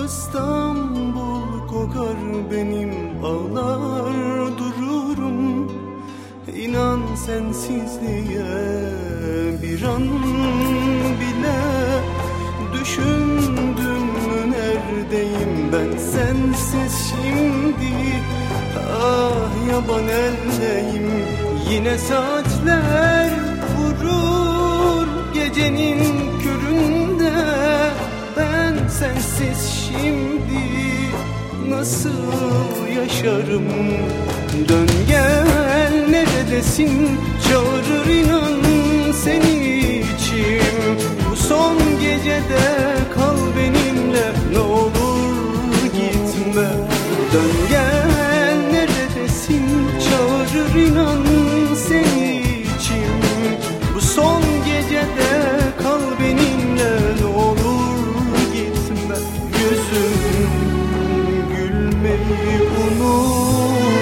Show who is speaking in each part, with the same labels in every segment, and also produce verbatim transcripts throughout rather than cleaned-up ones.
Speaker 1: İstanbul kokar benim, ağlar dururum. İnan sensizliğe bir an bile düşündüm mü neredeyim ben sensiz şimdi. Ah yaban eldeyim, yine saatler vurur gecenin köründe. Ben sensiz şimdi nasıl yaşarım? Dön gel, neredesin? Çağırır inan seni içim. Bu son gecede kal benimle, ne olur gitme. Dön gel, neredesin? Çağırır inan seni içim. Bu son gecede kal benimle, ne olur gitme. Yüzüm gülmeyi unut.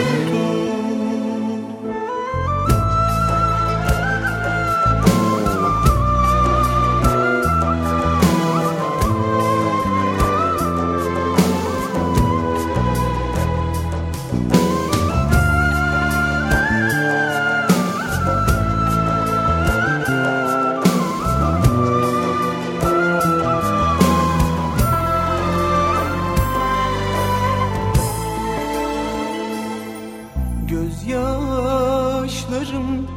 Speaker 1: Gözyaşlarım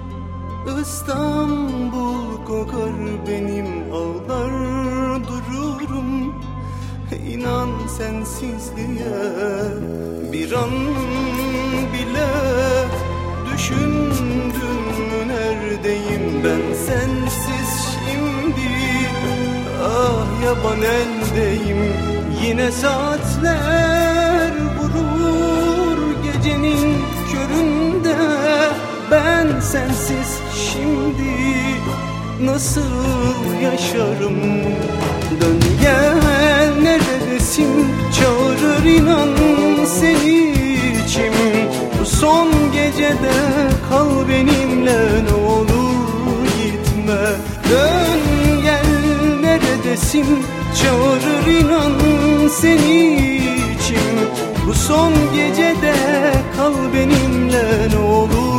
Speaker 1: İstanbul kokar benim, ağlar dururum. İnan sensizliğe bir an bile düşündüm mü neredeyim ben sensiz şimdi. Ah yaban eldeyim, yine saatler vurur gecenin köründe. Ben sensiz şimdi nasıl yaşarım? Dön gel, neredesin? Çağırır inan seni içim. Bu son gecede kal benimle, ne olur gitme. Dön gel, neredesin? Çağırır inan seni içim. Bu son gecede kal benimle, ne olur